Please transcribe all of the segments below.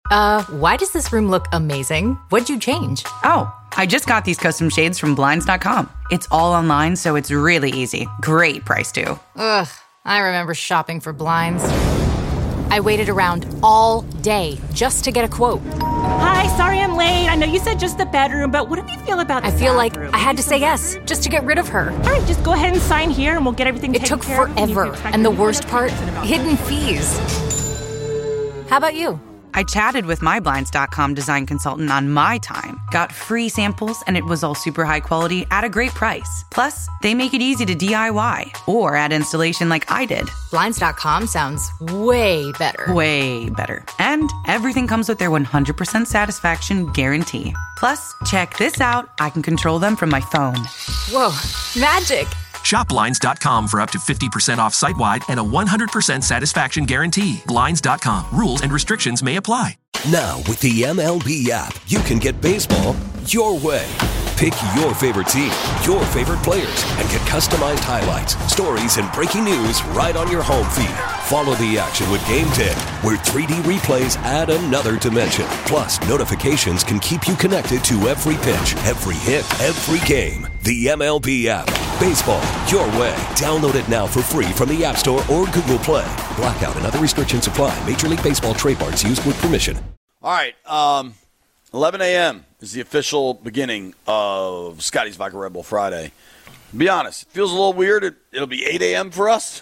Why does this room look amazing? What'd you change? Oh, I just got these custom shades from Blinds.com. It's all online, so it's really easy. Great price, too. Ugh, I remember shopping for blinds. I waited around all day just to get a quote. Hi, sorry I'm late. I know you said just the bedroom, but what do you feel about the I feel bathroom? like I had to say yes just to get rid of her. All right, just go ahead and sign here and we'll get everything It taken took care of. forever, and the worst part, hidden fees. How about you? I chatted with my Blinds.com design consultant on my time, got free samples, and it was all super high quality at a great price. Plus, they make it easy to DIY or add installation like I did. Blinds.com sounds way better. Way better. And everything comes with their 100% satisfaction guarantee. Plus, check this out. I can control them from my phone. Whoa, magic. Shop Blinds.com for up to 50% off site-wide and a 100% satisfaction guarantee. Blinds.com. Rules and restrictions may apply. Now, with the MLB app, you can get baseball your way. Pick your favorite team, your favorite players, and get customized highlights, stories, and breaking news right on your home feed. Follow the action with Game Day, where 3D replays add another dimension. Plus, notifications can keep you connected to every pitch, every hit, every game. The MLB app. Baseball, your way. Download it now for free from the App Store or Google Play. Blackout and other restrictions apply. Major League Baseball trademarks used with permission. All right. 11 a.m. is the official beginning of Scotty's Vodka Red Bull Friday. To be honest, it feels a little weird. It'll be 8 a.m. for us.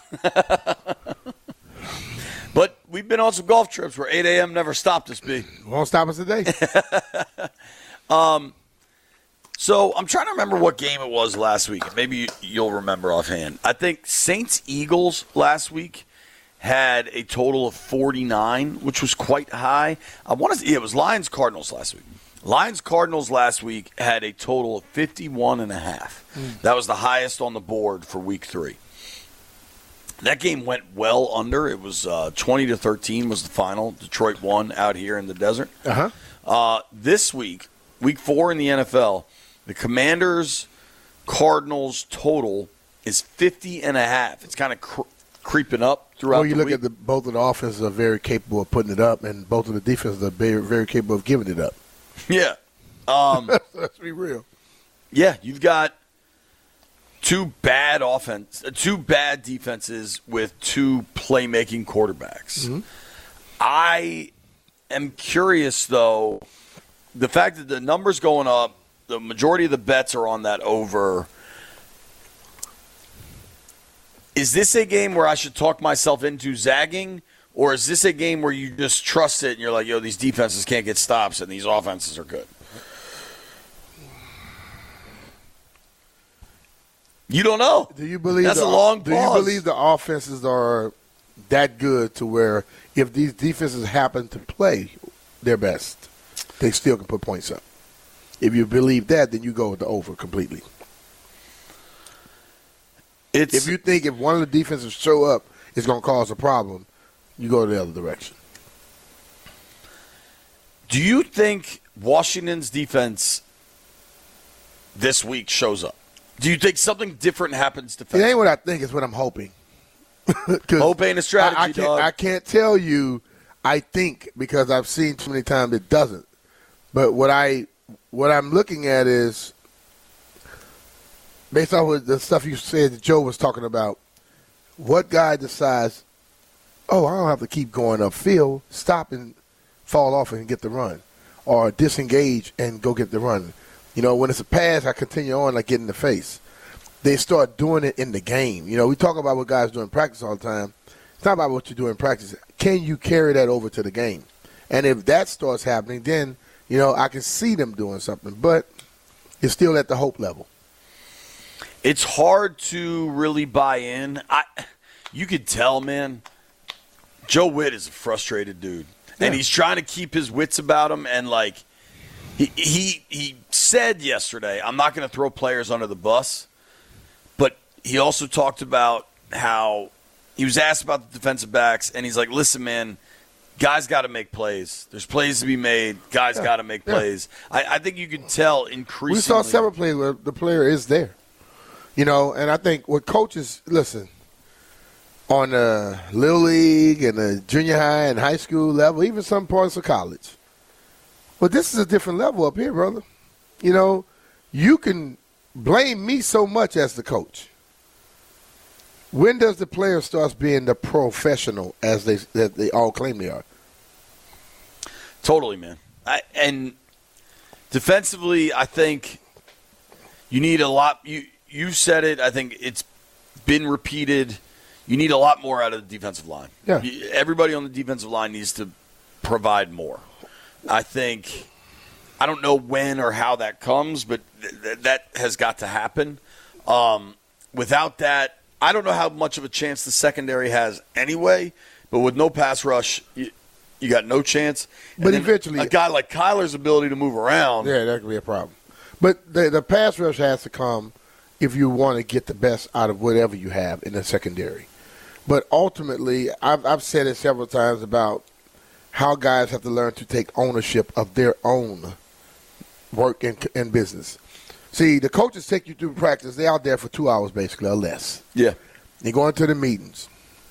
But we've been on some golf trips where 8 a.m. never stopped us, B. Won't stop us today. So I'm trying to remember what game it was last week. Maybe you'll remember offhand. I think Saints-Eagles last week had a total of 49, which was quite high. It was Lions-Cardinals last week. Lions-Cardinals last week had a total of 51.5. That was the highest on the board for week 3. That game went well under. It was 20-13 was the final. Detroit won out here in the desert. This week, week 4 in the NFL, the Commanders-Cardinals total is 50.5. It's kind of creeping up throughout the week. Well, you look at both of the offenses are very capable of putting it up, and both of the defenses are very, very capable of giving it up. Yeah. Let's be real. Yeah, you've got two bad defenses with two playmaking quarterbacks. Mm-hmm. I am curious, though, the fact that the number's going up, the majority of the bets are on that over. Is this a game where I should talk myself into zagging, or is this a game where you just trust it and you're like, yo, these defenses can't get stops and these offenses are good? You don't know. Do you believe that's a long pause? Do you believe the offenses are that good to where if these defenses happen to play their best, they still can put points up? If you believe that, then you go with the over completely. If you think if one of the defenses show up, it's going to cause a problem, you go the other direction. Do you think Washington's defense this week shows up? Do you think something different happens defensively? It ain't what I think, it's what I'm hoping. Hope ain't a strategy, dog. I can't tell you I think because I've seen too many times it doesn't. But what I'm looking at is, based on the stuff you said that Joe was talking about, what guy decides, I don't have to keep going upfield, stop and fall off and get the run, or disengage and go get the run. You know, when it's a pass, I continue on like get in the face. They start doing it in the game. You know, we talk about what guys do in practice all the time. It's not about what you do in practice. Can you carry that over to the game? And if that starts happening, then, you know, I can see them doing something. But it's still at the hope level. It's hard to really buy in. You could tell, man, Joe Witt is a frustrated dude. Yeah. And he's trying to keep his wits about him. And, like, he said yesterday, I'm not going to throw players under the bus. But he also talked about how he was asked about the defensive backs, and he's like, listen, man, guys got to make plays. There's plays to be made. Guys got to make plays. I think you can tell increasingly. We saw several plays where the player is there. You know, and I think what coaches – listen, on the Little League and the junior high and high school level, even some parts of college. But this is a different level up here, brother. You know, you can blame me so much as the coach. When does the player start being the professional as they all claim they are? Totally, man. And defensively, I think you need a lot. You said it. I think it's been repeated. You need a lot more out of the defensive line. Yeah. Everybody on the defensive line needs to provide more. I don't know when or how that comes, but that has got to happen. Without that, I don't know how much of a chance the secondary has anyway, but with no pass rush, you got no chance. But eventually, a guy like Kyler's ability to move around. Yeah, that could be a problem. But the pass rush has to come if you want to get the best out of whatever you have in the secondary. But ultimately, I've said it several times about how guys have to learn to take ownership of their own work and business. See, the coaches take you through practice. They're out there for 2 hours basically or less. Yeah. They go into the meetings.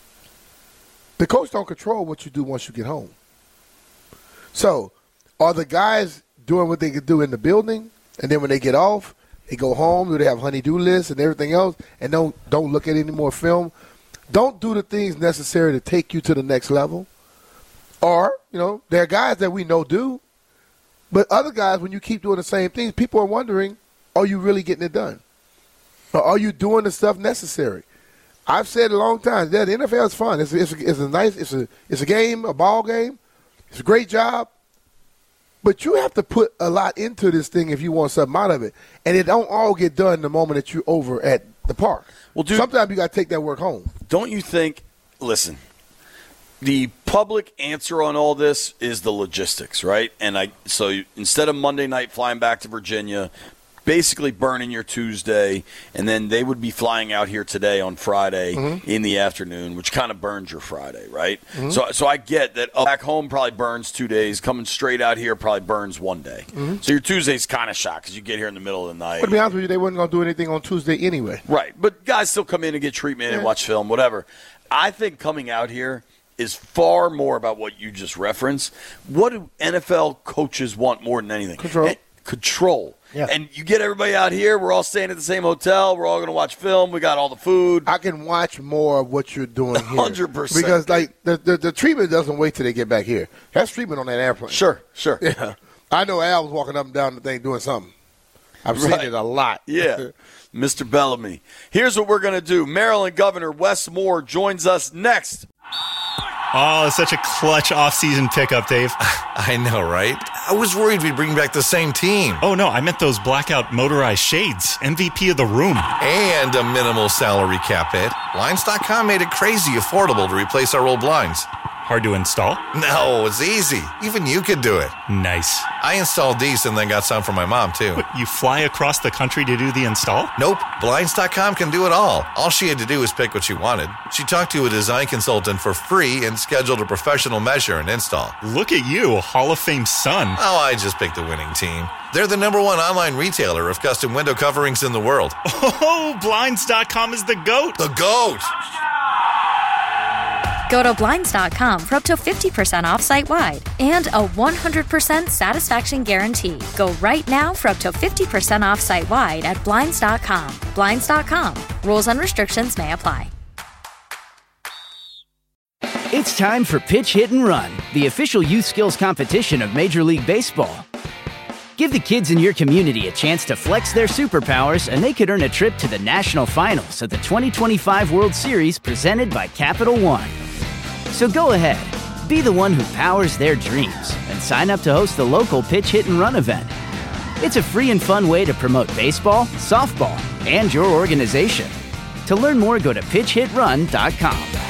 The coach don't control what you do once you get home. So are the guys doing what they could do in the building, and then when they get off, they go home, do they have honey-do lists and everything else, and don't look at any more film? Don't do the things necessary to take you to the next level. Or, you know, there are guys that we know do, but other guys, when you keep doing the same things, people are wondering, are you really getting it done? Or are you doing the stuff necessary? I've said a long time that the NFL is fun. It's a game, a ball game. It's a great job. But you have to put a lot into this thing if you want something out of it. And it don't all get done the moment that you're over at the park. Well, dude, sometimes you got to take that work home. Don't you think, listen, the public answer on all this is the logistics, right? And so instead of Monday night flying back to Virginia, basically burning your Tuesday, and then they would be flying out here today on Friday in the afternoon, which kind of burns your Friday, right? So I get that back home probably burns 2 days. Coming straight out here probably burns 1 day. So your Tuesday's kind of shot because you get here in the middle of the night. But to be honest with you, they wasn't going to do anything on Tuesday anyway. Right, but guys still come in and get treatment and watch film, whatever. I think coming out here is far more about what you just referenced. What do NFL coaches want more than anything? Control. Yeah. And you get everybody out here. We're all staying at the same hotel. We're all going to watch film. We got all the food. I can watch more of what you're doing here. 100%. Because, like, the treatment doesn't wait till they get back here. That's treatment on that airplane. Sure. Yeah. I know Al was walking up and down the thing doing something. I've seen it a lot. Yeah. Mr. Bellamy. Here's what we're going to do. Maryland Governor Wes Moore joins us next. Oh, such a clutch off-season pickup, Dave. I know, right? I was worried we'd bring back the same team. Oh, no, I meant those blackout motorized shades. MVP of the room. And a minimal salary cap hit. Blinds.com made it crazy affordable to replace our old blinds. Hard to install? No, it's easy. Even you could do it. Nice. I installed these and then got some for my mom, too. What, you fly across the country to do the install? Nope. Blinds.com can do it all. All she had to do was pick what she wanted. She talked to a design consultant for free and scheduled a professional measure and install. Look at you, Hall of Fame son. Oh, I just picked the winning team. They're the #1 online retailer of custom window coverings in the world. Oh, Blinds.com is the GOAT. The GOAT! Go to Blinds.com for up to 50% off site-wide and a 100% satisfaction guarantee. Go right now for up to 50% off site-wide at Blinds.com. Blinds.com. Rules and restrictions may apply. It's time for Pitch, Hit, and Run, the official youth skills competition of Major League Baseball. Give the kids in your community a chance to flex their superpowers, and they could earn a trip to the national finals of the 2025 World Series presented by Capital One. So go ahead, be the one who powers their dreams, and sign up to host the local Pitch, Hit, and Run event. It's a free and fun way to promote baseball, softball, and your organization. To learn more, go to pitchhitrun.com.